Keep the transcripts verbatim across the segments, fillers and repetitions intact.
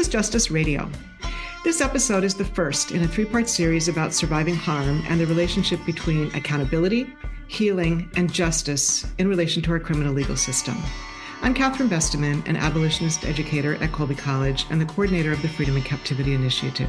is Justice Radio. This episode is the first in a three-part series about surviving harm and the relationship between accountability, healing, and justice in relation to our criminal legal system. I'm Catherine Besteman, an abolitionist educator at Colby College and the coordinator of the Freedom in Captivity Initiative.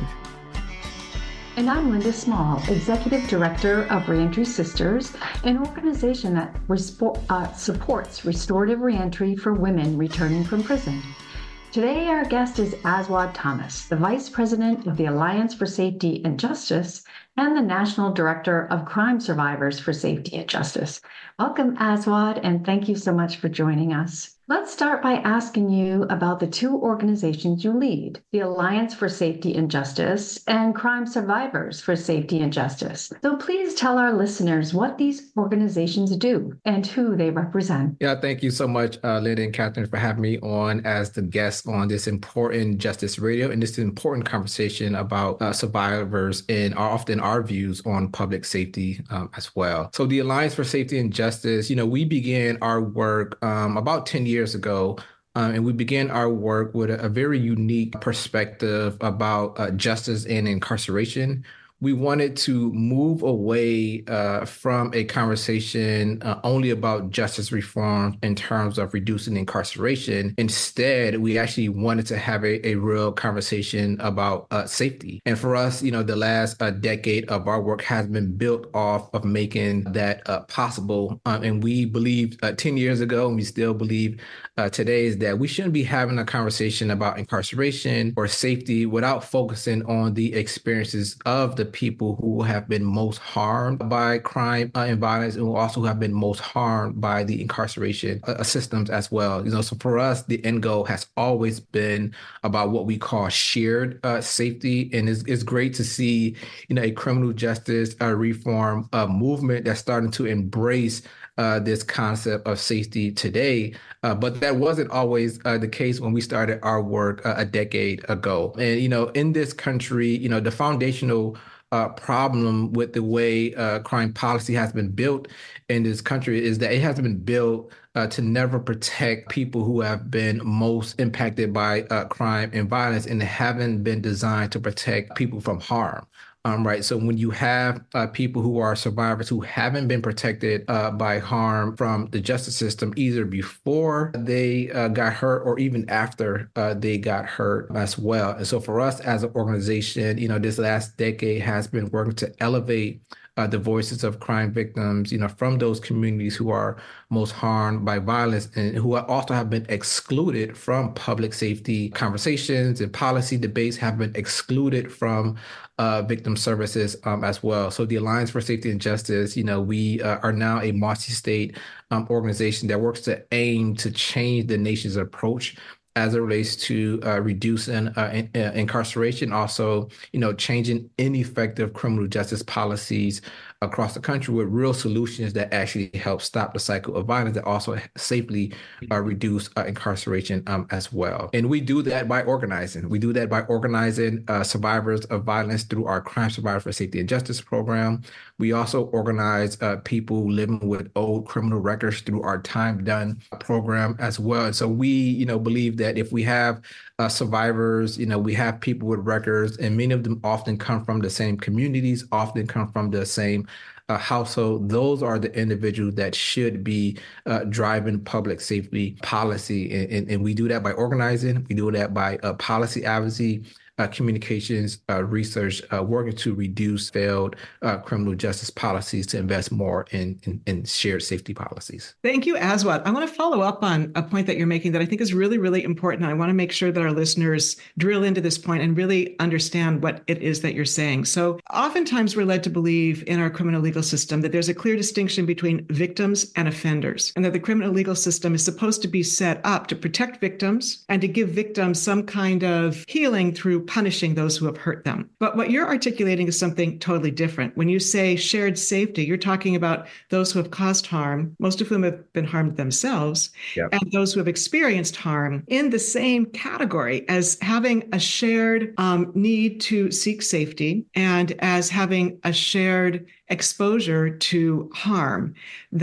And I'm Linda Small, Executive Director of Reentry Sisters, an organization that respo- uh, supports restorative reentry for women returning from prison. Today, our guest is Aswad Thomas, the Vice President of the Alliance for Safety and Justice and the National Director of Crime Survivors for Safety and Justice. Welcome, Aswad, and thank you so much for joining us. Let's start by asking you about the two organizations you lead, the Alliance for Safety and Justice and Crime Survivors for Safety and Justice. So please tell our listeners what these organizations do and who they represent. Yeah, thank you so much, uh, Linda and Catherine, for having me on as the guest on this important Justice Radio and this important conversation about uh, survivors and often our views on public safety um, as well. So the Alliance for Safety and Justice, you know, we began our work um, about ten years ago. Um, and we began our work with a, a very unique perspective about uh, justice and incarceration. We wanted to move away uh, from a conversation uh, only about justice reform in terms of reducing incarceration. Instead, we actually wanted to have a, a real conversation about uh, safety. And for us, you know, the last uh, decade of our work has been built off of making that uh, possible. Um, and we believed uh, ten years ago, and we still believe uh, today, is that we shouldn't be having a conversation about incarceration or safety without focusing on the experiences of the people who have been most harmed by crime uh, and violence, and who also have been most harmed by the incarceration uh, systems as well. You know, so for us, the end goal has always been about what we call shared uh, safety, and it's, it's great to see, you know, a criminal justice uh, reform uh, movement that's starting to embrace Uh, this concept of safety today. Uh, but that wasn't always uh, the case when we started our work uh, a decade ago. And, you know, in this country, you know, the foundational uh, problem with the way uh, crime policy has been built in this country is that it has been built uh, to never protect people who have been most impacted by uh, crime and violence, and haven't been designed to protect people from harm. Um, right. So when you have uh, people who are survivors who haven't been protected uh, by harm from the justice system, either before they uh, got hurt or even after uh, they got hurt as well. And so for us as an organization, you know, this last decade has been working to elevate Uh, the voices of crime victims, you know, from those communities who are most harmed by violence and who also have been excluded from public safety conversations, and policy debates have been excluded from uh, victim services um, as well. So the Alliance for Safety and Justice, you know, we uh, are now a multi-state um, organization that works to aim to change the nation's approach as it relates to uh, reducing uh, in, uh, incarceration, also, you know, changing ineffective criminal justice policies across the country with real solutions that actually help stop the cycle of violence, that also safely uh, reduce uh, incarceration um, as well. And we do that by organizing. We do that by organizing uh, survivors of violence through our Crime Survivors for Safety and Justice program. We also organize uh, people living with old criminal records through our Time Done program as well. And so we, you know, believe that if we have uh, survivors, you know, we have people with records, and many of them often come from the same communities, often come from the same uh, household. Those are the individuals that should be uh, driving public safety policy. And, and, and we do that by organizing. We do that by uh, policy advocacy, Uh, communications, uh, research, uh, working to reduce failed uh, criminal justice policies, to invest more in, in, in shared safety policies. Thank you, Aswad. I want to follow up on a point that you're making that I think is really, really important. I want to make sure that our listeners drill into this point and really understand what it is that you're saying. So oftentimes we're led to believe in our criminal legal system that there's a clear distinction between victims and offenders, and that the criminal legal system is supposed to be set up to protect victims and to give victims some kind of healing through punishing those who have hurt them. But what you're articulating is something totally different. When you say shared safety, you're talking about those who have caused harm, most of whom have been harmed themselves, yep. and those who have experienced harm in the same category as having a shared um, need to seek safety, and as having a shared exposure to harm that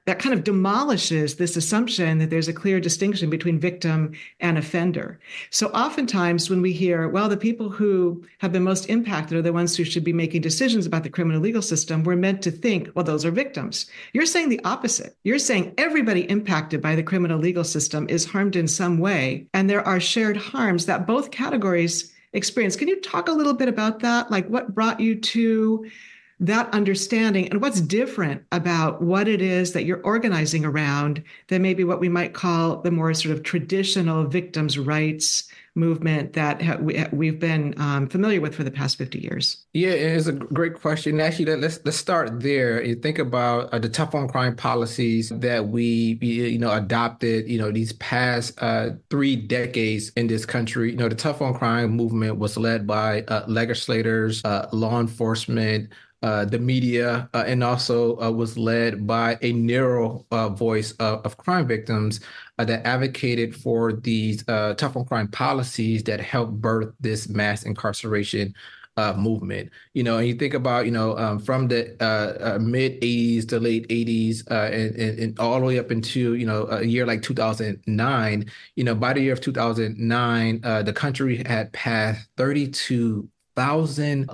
that kind of demolishes this assumption that there's a clear distinction between victim and offender. So oftentimes when we hear, well, the people who have been most impacted are the ones who should be making decisions about the criminal legal system, we're meant to think, well, those are victims. You're saying the opposite. You're saying everybody impacted by the criminal legal system is harmed in some way, and there are shared harms that both categories experience. Can you talk a little bit about that? Like what brought you to that understanding and what's different about what it is that you're organizing around than maybe what we might call the more sort of traditional victims' rights movement that ha- we, we've been um, familiar with for the past fifty years? Yeah, it's a great question. Actually, let's let's start there. You think about uh, the tough on crime policies that we you know adopted. You know these past uh, three decades in this country. You know the tough on crime movement was led by uh, legislators, uh, law enforcement. Uh, the media, uh, and also uh, was led by a narrow uh, voice of, of crime victims uh, that advocated for these uh, tough on crime policies that helped birth this mass incarceration uh, movement. You know, and you think about, you know, um, from the uh, uh, mid eighties to late eighties uh, and, and, and all the way up into, you know, a year like two thousand nine, you know, by the year of two thousand nine, uh, the country had passed thirty-two thousand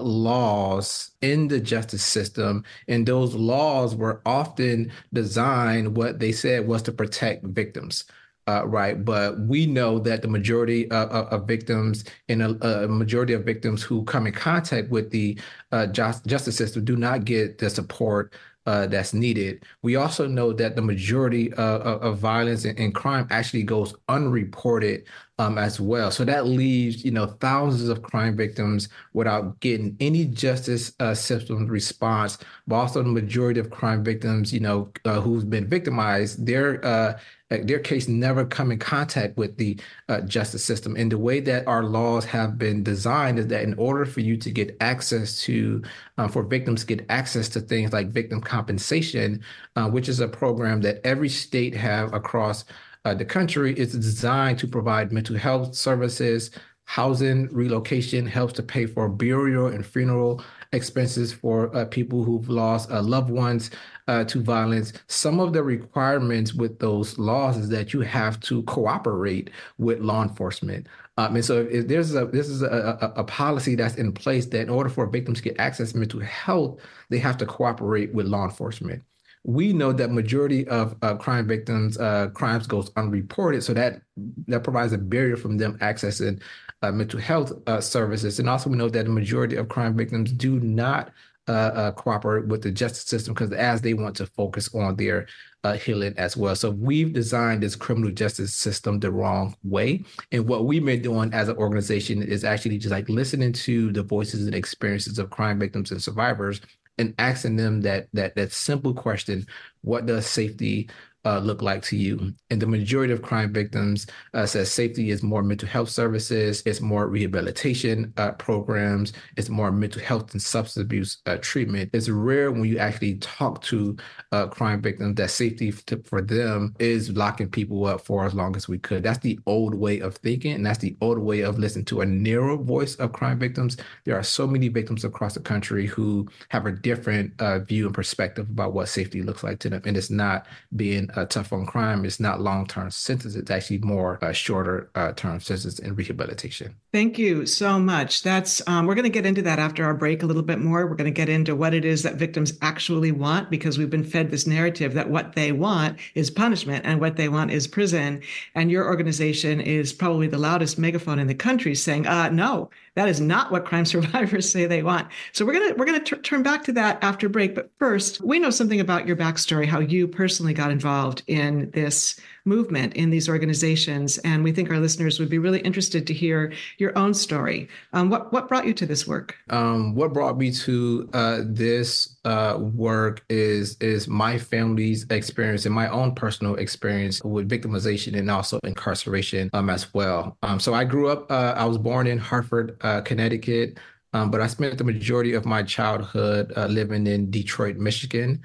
laws in the justice system, and those laws were often designed, what they said was to protect victims. Uh, right. But we know that the majority of, of, of victims and a, a majority of victims who come in contact with the uh, just, justice system do not get the support Uh, that's needed. We also know that the majority of, of, of violence and, and crime actually goes unreported um, as well. So that leaves, you know, thousands of crime victims without getting any justice uh, system response. But also the majority of crime victims, you know, uh, who's been victimized, their uh, their case never come in contact with the uh, justice system. And the way that our laws have been designed is that in order for you to get access to, uh, for victims to get access to things like victim compensation, uh, which is a program that every state have across uh, the country, is designed to provide mental health services, housing, relocation, helps to pay for burial and funeral expenses for uh, people who've lost uh, loved ones uh, to violence. Some of the requirements with those laws is that you have to cooperate with law enforcement. Um, and so if there's a this is a, a, a policy that's in place that in order for victims to get access to mental health, they have to cooperate with law enforcement. We know that majority of uh, crime victims, uh, crimes goes unreported, so that that provides a barrier from them accessing uh, mental health uh, services. And also we know that the majority of crime victims do not uh, uh, cooperate with the justice system because as they want to focus on their uh, healing as well. So we've designed this criminal justice system the wrong way. And what we've been doing as an organization is actually just like listening to the voices and experiences of crime victims and survivors and asking them that that that simple question: what does safety uh, look like to you? And the majority of crime victims uh, says safety is more mental health services, it's more rehabilitation uh, programs, it's more mental health and substance abuse uh, treatment. It's rare when you actually talk to uh, crime victims that safety to, for them is locking people up for as long as we could. That's the old way of thinking, and that's the old way of listening to a narrow voice of crime victims. There are so many victims across the country who have a different uh, view and perspective about what safety looks like to them, and it's not being uh, tough on crime. It's not long-term sentence. It's actually more uh, shorter uh, term sentence and rehabilitation. Thank you so much. That's um, we're going to get into that after our break a little bit more. We're going to get into what it is that victims actually want, because we've been fed this narrative that what they want is punishment and what they want is prison. And your organization is probably the loudest megaphone in the country saying, uh, no, that is not what crime survivors say they want. So we're going to we're going to turn back to that after break. But first, we know something about your backstory, how you personally got involved in this movement, in these organizations. And we think our listeners would be really interested to hear your own story. Um, what, what brought you to this work? Um, what brought me to uh, this uh, work is, is my family's experience and my own personal experience with victimization and also incarceration um, as well. Um, so I grew up, uh, I was born in Hartford, uh, Connecticut, um, but I spent the majority of my childhood uh, living in Detroit, Michigan.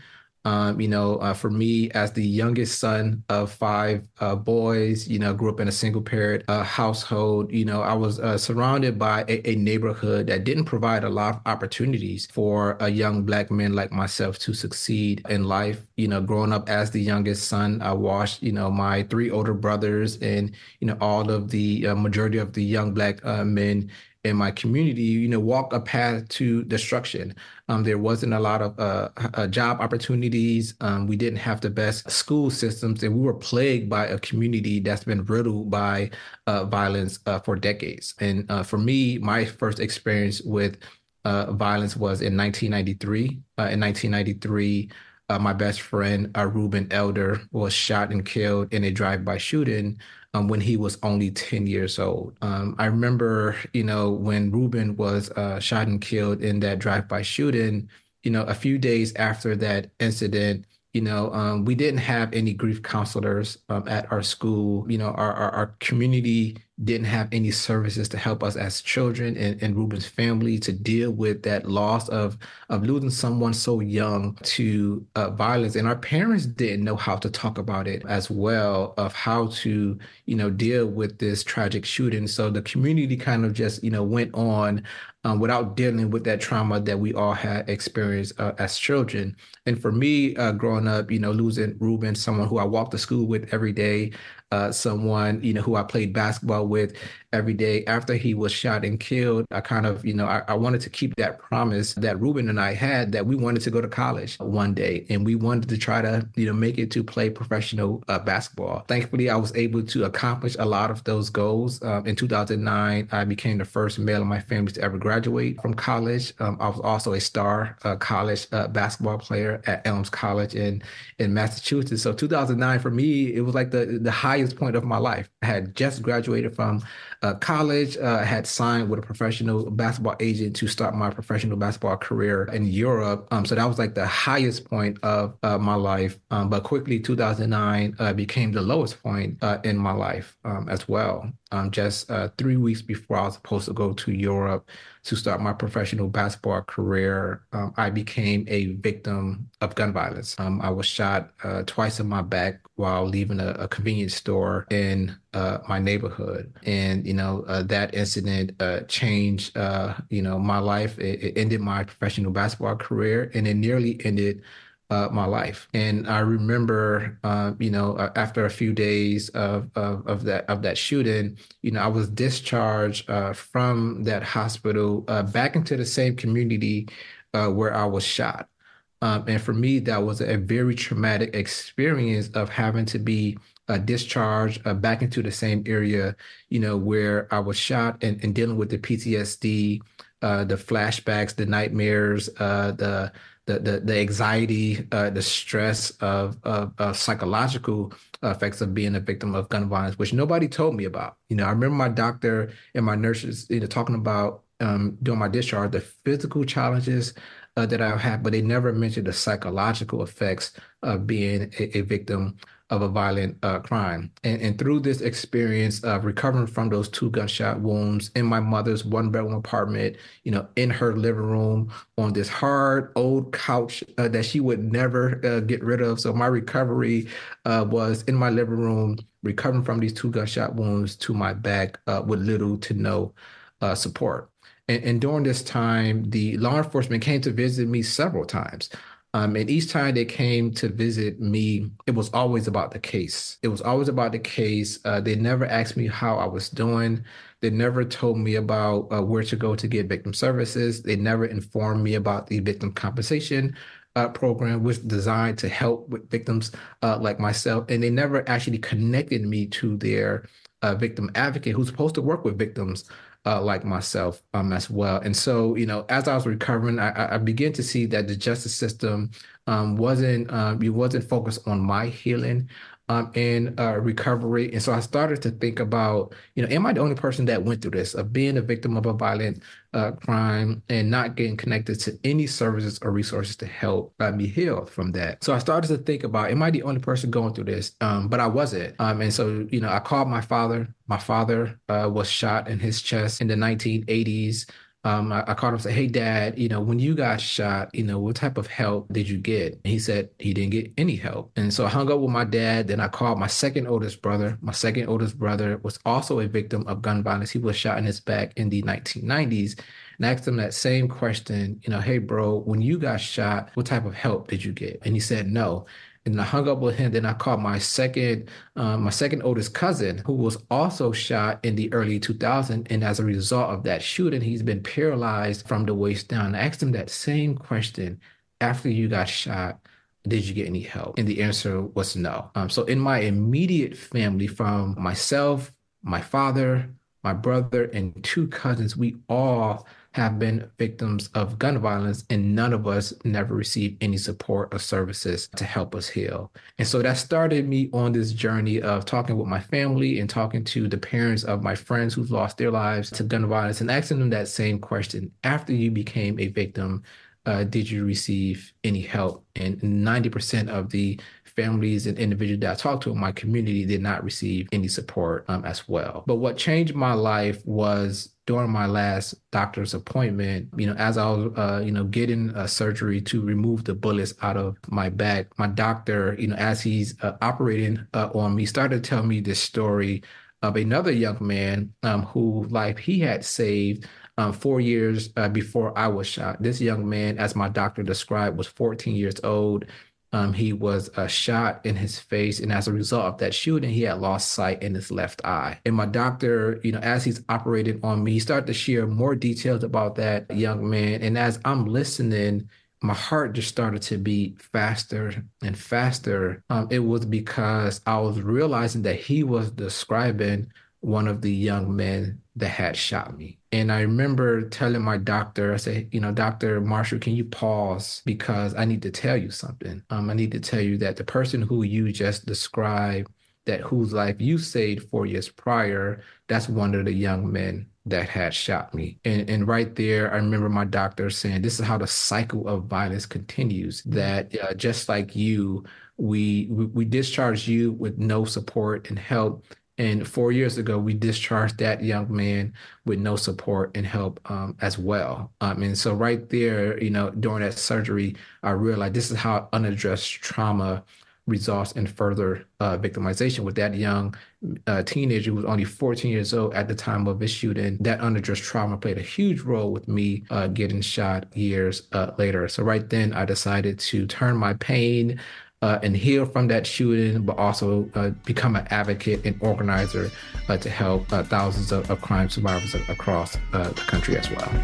Um, you know, uh, for me, as the youngest son of five uh, boys, you know, grew up in a single parent uh, household. You know, I was uh, surrounded by a, a neighborhood that didn't provide a lot of opportunities for a young Black man like myself to succeed in life. You know, growing up as the youngest son, I watched, you know, my three older brothers and, you know, all of the uh, majority of the young Black uh, men in my community, you know, walk a path to destruction. Um, there wasn't a lot of uh, uh, job opportunities. Um, we didn't have the best school systems, and we were plagued by a community that's been riddled by uh, violence uh, for decades. And uh, for me, my first experience with uh, violence was in nineteen ninety-three. Uh, in nineteen ninety-three, uh, my best friend, uh, Reuben Elder, was shot and killed in a drive-by shooting um, when he was only ten years old. Um, I remember, you know, when Reuben was uh, shot and killed in that drive-by shooting, you know, a few days after that incident, you know, um, we didn't have any grief counselors um, at our school. You know, our, our, our community didn't have any services to help us as children and, and Reuben's family to deal with that loss of of losing someone so young to uh, violence. And our parents didn't know how to talk about it as well, of how to, you know, deal with this tragic shooting. So the community kind of just, you know, went on um, without dealing with that trauma that we all had experienced uh, as children. And for me, uh, growing up, you know, losing Reuben, someone who I walked to school with every day, uh, someone, you know, who I played basketball with every day. After he was shot and killed, I kind of, you know, I, I wanted to keep that promise that Reuben and I had, that we wanted to go to college one day, and we wanted to try to, you know, make it to play professional uh, basketball. Thankfully, I was able to accomplish a lot of those goals. Um, in two thousand nine, I became the first male in my family to ever graduate from college. Um, I was also a star uh, college uh, basketball player at Elms College in in Massachusetts. So two thousand nine for me, it was like the the highest point of my life. I had just graduated from uh, college. Uh, I had signed with a professional basketball agent to start my professional basketball career in Europe. Um, so that was like the highest point of uh, my life. Um, but quickly, two thousand nine uh, became the lowest point uh, in my life um, as well. Um, just uh, three weeks before I was supposed to go to Europe to start my professional basketball career, um, I became a victim of gun violence. Um, I was shot uh, twice in my back while leaving a, a convenience store in uh, my neighborhood. And, you know, uh, that incident uh, changed, uh, you know, my life. It, it ended my professional basketball career, and it nearly ended Uh, my life. And I remember, uh, you know, uh, after a few days of, of of that of that shooting, you know, I was discharged uh, from that hospital uh, back into the same community uh, where I was shot. Um, and for me, that was a very traumatic experience of having to be uh, discharged uh, back into the same area, you know, where I was shot, and, and dealing with the P T S D, uh, the flashbacks, the nightmares, uh, the the the, the anxiety, uh, the stress of, of, of psychological effects of being a victim of gun violence, which nobody told me about. You know, I remember my doctor and my nurses, you know, talking about um, during my discharge, the physical challenges uh, that I've had, but they never mentioned the psychological effects of being a, a victim of a violent uh, crime. And, and through this experience of recovering from those two gunshot wounds in my mother's one bedroom apartment, you know, in her living room on this hard old couch uh, that she would never uh, get rid of. So my recovery uh, was in my living room, recovering from these two gunshot wounds to my back uh, with little to no uh, support. And, and during this time, the law enforcement came to visit me several times. Um, and each time they came to visit me, it was always about the case. It was always about the case. Uh, they never asked me how I was doing. They never told me about uh, where to go to get victim services. They never informed me about the victim compensation uh, program, which is designed to help with victims uh, like myself. And they never actually connected me to their uh, victim advocate who's supposed to work with victims Uh, like myself um, as well. And so, you know, as I was recovering, I, I began to see that the justice system um, wasn't, um, it wasn't focused on my healing um, and uh, recovery. And so I started to think about, you know, am I the only person that went through this, of being a victim of a violent uh, crime and not getting connected to any services or resources to help uh, me heal from that? So I started to think about, am I the only person going through this? Um, but I wasn't. Um, and so, you know, I called my father. My father uh, was shot in his chest in the nineteen eighties. Um, I, I called him and said, "Hey, Dad, you know, when you got shot, you know, what type of help did you get?" And he said he didn't get any help. And so I hung up with my dad. Then I called my second oldest brother. My second oldest brother was also a victim of gun violence. He was shot in his back in the nineteen nineties. And I asked him that same question, you know, "Hey, bro, when you got shot, what type of help did you get?" And he said no. And I hung up with him. Then I called my second, um, my second oldest cousin, who was also shot in the early two thousands. And as a result of that shooting, he's been paralyzed from the waist down. I asked him that same question: after you got shot, did you get any help? And the answer was no. Um, so in my immediate family, from myself, my father, my brother, and two cousins, we all have been victims of gun violence, and none of us never received any support or services to help us heal. And so that started me on this journey of talking with my family and talking to the parents of my friends who've lost their lives to gun violence and asking them that same question: after you became a victim, uh, did you receive any help? And ninety percent of the families and individuals that I talked to in my community did not receive any support um, as well. But what changed my life was during my last doctor's appointment, you know, as I was, uh, you know, getting a surgery to remove the bullets out of my back, my doctor, you know, as he's uh, operating uh, on me, started to tell me this story of another young man um, who life he had saved um, four years uh, before I was shot. This young man, as my doctor described, was fourteen years old. Um, he was uh, shot in his face, and as a result of that shooting, he had lost sight in his left eye. And my doctor, you know, as he's operating on me, he started to share more details about that young man. And as I'm listening, my heart just started to beat faster and faster. Um, it was because I was realizing that he was describing one of the young men that had shot me. And I remember telling my doctor, I said, you know, "Doctor Marshall, can you pause? Because I need to tell you something. Um, I need to tell you that the person who you just described, that whose life you saved four years prior, that's one of the young men that had shot me." And, and right there, I remember my doctor saying, this is how the cycle of violence continues, that uh, just like you, we, we, we discharged you with no support and help. And four years ago, we discharged that young man with no support and help um, as well. Um, and so right there, you know, during that surgery, I realized this is how unaddressed trauma results in further uh, victimization. With that young uh, teenager who was only fourteen years old at the time of his shooting, that unaddressed trauma played a huge role with me uh, getting shot years uh, later. So right then, I decided to turn my pain Uh, and heal from that shooting, but also uh, become an advocate and organizer uh, to help uh, thousands of, of crime survivors across uh, the country as well.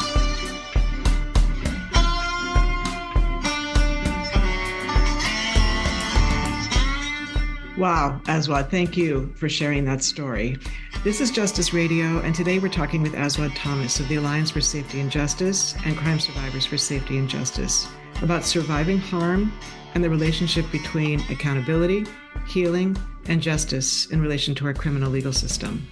Wow, Aswad, thank you for sharing that story. This is Justice Radio, and today we're talking with Aswad Thomas of the Alliance for Safety and Justice and Crime Survivors for Safety and Justice about surviving harm and the relationship between accountability, healing, and justice in relation to our criminal legal system.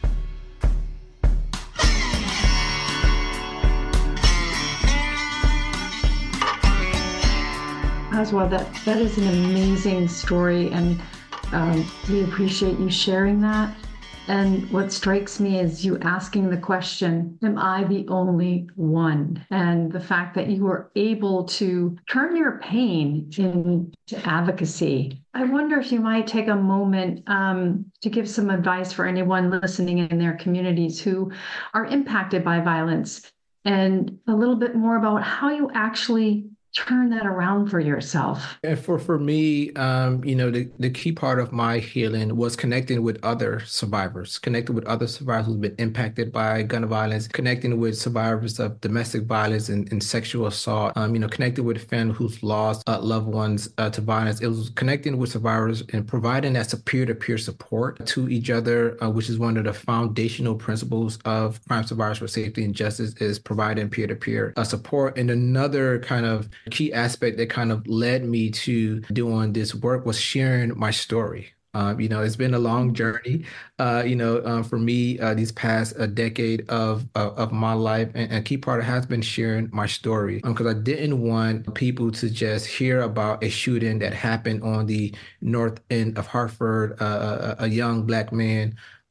Aswad, that, that is an amazing story, and um, we appreciate you sharing that. And what strikes me is you asking the question, am I the only one? And the fact that you were able to turn your pain into advocacy. I wonder if you might take a moment um, to give some advice for anyone listening in their communities who are impacted by violence, and a little bit more about how you actually turn that around for yourself. And for, for me, um, you know, the, the key part of my healing was connecting with other survivors, connecting with other survivors who've been impacted by gun violence, connecting with survivors of domestic violence and, and sexual assault, um, you know, connecting with families who've lost uh, loved ones uh, to violence. It was connecting with survivors and providing that peer-to-peer support to each other, uh, which is one of the foundational principles of Crime Survivors for Safety and Justice, is providing peer-to-peer uh, support. And another kind of key aspect that kind of led me to doing this work was sharing my story. Um, you know, it's been a long journey, uh, you know, uh, for me, uh, these past a decade of, of of my life. And, and a key part has been sharing my story, because um, I didn't want people to just hear about a shooting that happened on the north end of Hartford, uh, a, a young Black man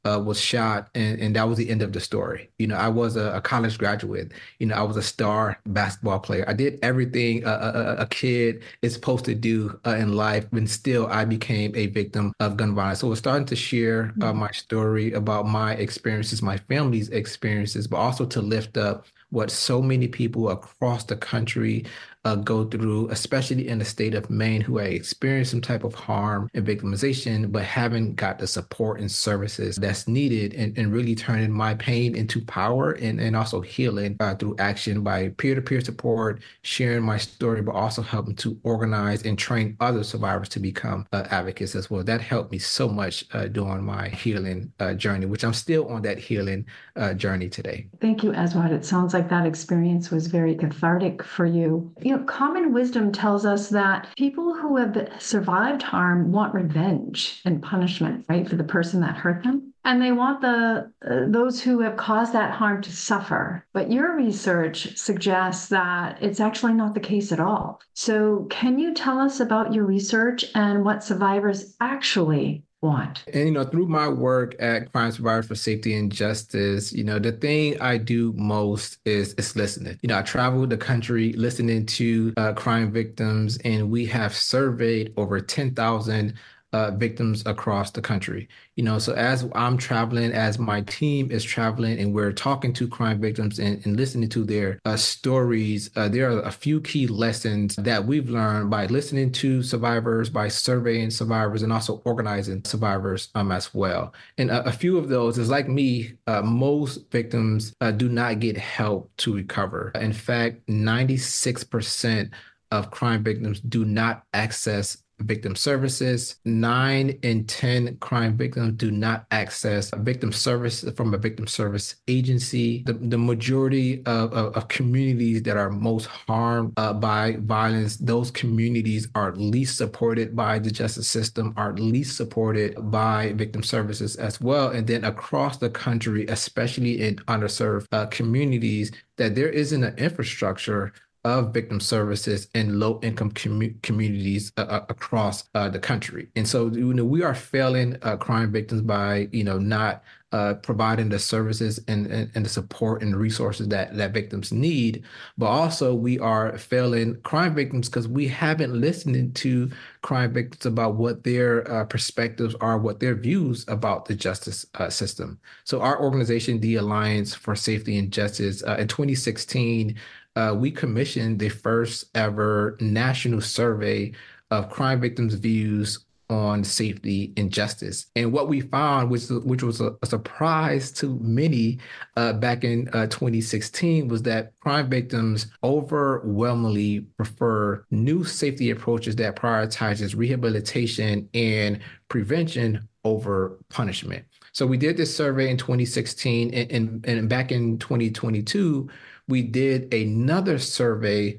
uh, was shot, and, and that was the end of the story. You know, I was a, a college graduate. You know, I was a star basketball player. I did everything a, a, a kid is supposed to do uh, in life, and still I became a victim of gun violence. So I was starting to share uh, my story about my experiences, my family's experiences, but also to lift up what so many people across the country uh, go through, especially in the state of Maine, who have experienced some type of harm and victimization, but haven't got the support and services that's needed, and, and really turning my pain into power, and, and also healing uh, through action by peer-to-peer support, sharing my story, but also helping to organize and train other survivors to become uh, advocates as well. That helped me so much uh, during my healing uh, journey, which I'm still on that healing uh, journey today. Thank you, Aswad. It sounds like that experience was very cathartic for you. You know, common wisdom tells us that people who have survived harm want revenge and punishment, right, for the person that hurt them. And they want the uh, those who have caused that harm to suffer. But your research suggests that it's actually not the case at all. So can you tell us about your research and what survivors actually want? And, you know, through my work at Crime Survivors for Safety and Justice, you know, the thing I do most is, is listening. You know, I travel the country listening to uh, crime victims, and we have surveyed over ten thousand Uh, victims across the country. You know, so as I'm traveling, as my team is traveling, and we're talking to crime victims and, and listening to their uh, stories, uh, there are a few key lessons that we've learned by listening to survivors, by surveying survivors, and also organizing survivors um, as well. And a, a few of those is, like me, uh, most victims uh, do not get help to recover. In fact, ninety-six percent of crime victims do not access victim services. Nine in ten crime victims do not access victim service from a victim service agency. The, the majority of, of, of communities that are most harmed uh, by violence, those communities are least supported by the justice system, are least supported by victim services as well. And then across the country, especially in underserved uh, communities, that there isn't an infrastructure of victim services in low-income commu- communities uh, across uh, the country. And so, you know, we are failing uh, crime victims by, you know, not uh, providing the services and, and, and the support and resources that, that victims need. But also we are failing crime victims because we haven't listened to crime victims about what their uh, perspectives are, what their views about the justice uh, system. So our organization, the Alliance for Safety and Justice, uh, in twenty sixteen, Uh, we commissioned the first ever national survey of crime victims' views on safety and justice. And what we found, which, which was a, a surprise to many uh, back in uh, twenty sixteen, was that crime victims overwhelmingly prefer new safety approaches that prioritizes rehabilitation and prevention over punishment. So we did this survey in twenty sixteen, and, and, and back in twenty twenty-two, we did another survey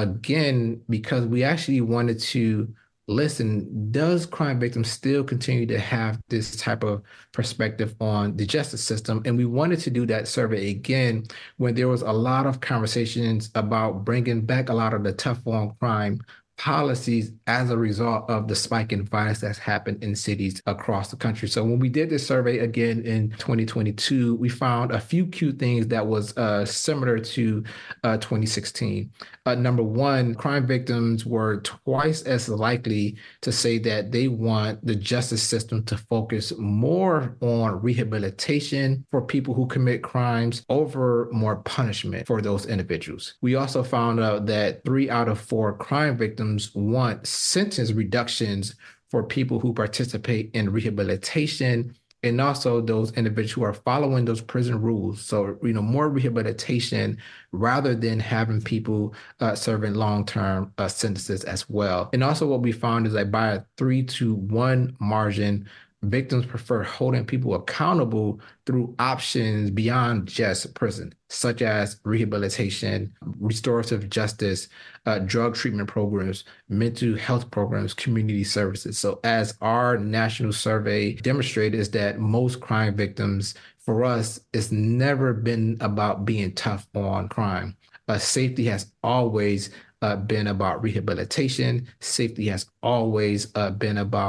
again because we actually wanted to listen, does crime victims still continue to have this type of perspective on the justice system? And we wanted to do that survey again when there was a lot of conversations about bringing back a lot of the tough on crime policies as a result of the spike in violence that's happened in cities across the country. So when we did this survey again in twenty twenty-two, we found a few key things that was uh, similar to uh, twenty sixteen. Uh, number one, crime victims were twice as likely to say that they want the justice system to focus more on rehabilitation for people who commit crimes over more punishment for those individuals. We also found out that three out of four crime victims want sentence reductions for people who participate in rehabilitation, and also those individuals who are following those prison rules. So, you know, more rehabilitation rather than having people uh, serving long-term uh, sentences as well. And also what we found is that by a three to one margin, victims prefer holding people accountable through options beyond just prison, such as rehabilitation, restorative justice, uh, drug treatment programs, mental health programs, community services. So as our national survey demonstrated, is that most crime victims, for us, it's never been about being tough on crime. Uh, safety has always uh, been about rehabilitation. Safety has always uh, been about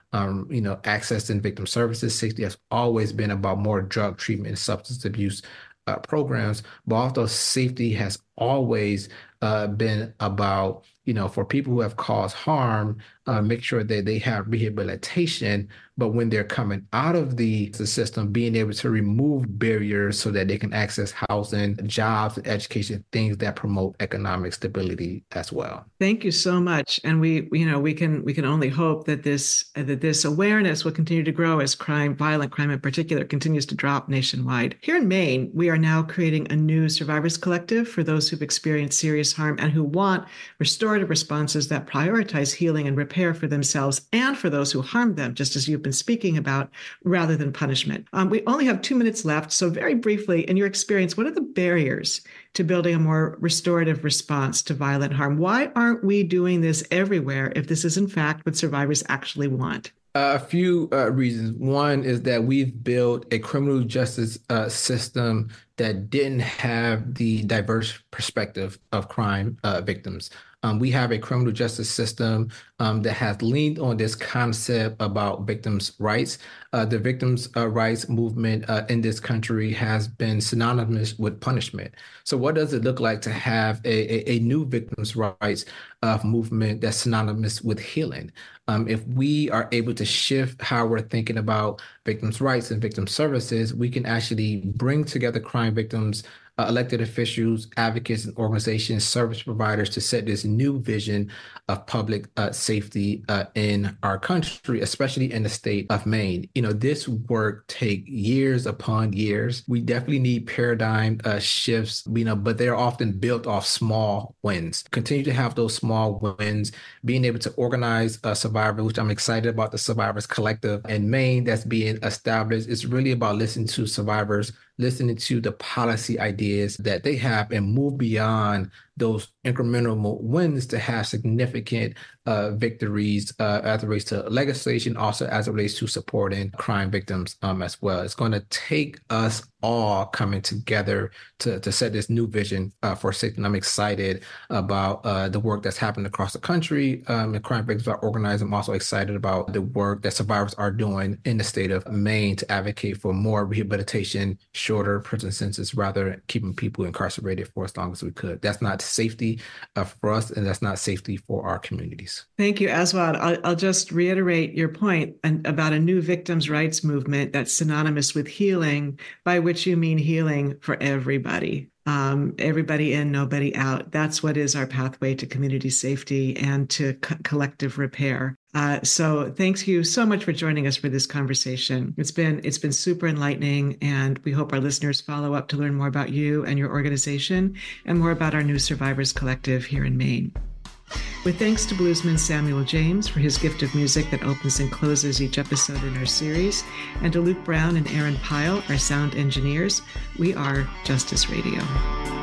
Um, you know, access and victim services. Safety has always been about more drug treatment and substance abuse uh, programs, but also safety has always uh, been about, you know, for people who have caused harm, uh, make sure that they have rehabilitation. But when they're coming out of the, the system, being able to remove barriers so that they can access housing, jobs, education, things that promote economic stability as well. Thank you so much. And we, you know, we can we can only hope that this that this awareness will continue to grow as crime, violent crime in particular, continues to drop nationwide. Here in Maine, we are now creating a new survivors collective for those who've experienced serious harm and who want restorative responses that prioritize healing and repair for themselves and for those who harmed them, just as you've been speaking about, rather than punishment. Um, we only have two minutes left. So very briefly, in your experience, what are the barriers to building a more restorative response to violent harm? Why aren't we doing this everywhere if this is in fact what survivors actually want? Uh, a few uh, reasons. One is that we've built a criminal justice uh, system that didn't have the diverse perspective of crime uh, victims. Um, we have a criminal justice system um, that has leaned on this concept about victims' rights. Uh, the victims' uh, rights movement uh, in this country has been synonymous with punishment. So what does it look like to have a, a, a new victims' rights uh, movement that's synonymous with healing? Um, if we are able to shift how we're thinking about victims' rights and victim services, we can actually bring together crime victims, uh, elected officials, advocates, and organizations, service providers to set this new vision of public uh, safety uh, in our country, especially in the state of Maine. You know, this work take years upon years. We definitely need paradigm uh, shifts, you know, but they're often built off small wins. Continue to have those small wins, being able to organize a survivor, which I'm excited about the Survivors Collective in Maine that's being established. It's really about listening to survivors, listening to the policy ideas that they have, and move beyond those incremental wins to have significant uh, victories uh, as it relates to legislation, also as it relates to supporting crime victims um, as well. It's going to take us all coming together to, to set this new vision uh, for safety. And I'm excited about uh, the work that's happening across the country. Um, and crime victims are organized. I'm also excited about the work that survivors are doing in the state of Maine to advocate for more rehabilitation, shorter prison sentences, rather than keeping people incarcerated for as long as we could. That's not safety uh, for us, and that's not safety for our communities. Thank you, Aswad. I'll, I'll just reiterate your point about a new victims' rights movement that's synonymous with healing, by which you mean healing for everybody. Um, everybody in, nobody out. That's what is our pathway to community safety and to co- collective repair. Uh, so thank you so much for joining us for this conversation. It's been it's been super enlightening, and we hope our listeners follow up to learn more about you and your organization and more about our new Survivors Collective here in Maine. With thanks to bluesman Samuel James for his gift of music that opens and closes each episode in our series, and to Luke Brown and Aaron Pyle, our sound engineers, we are Justice Radio.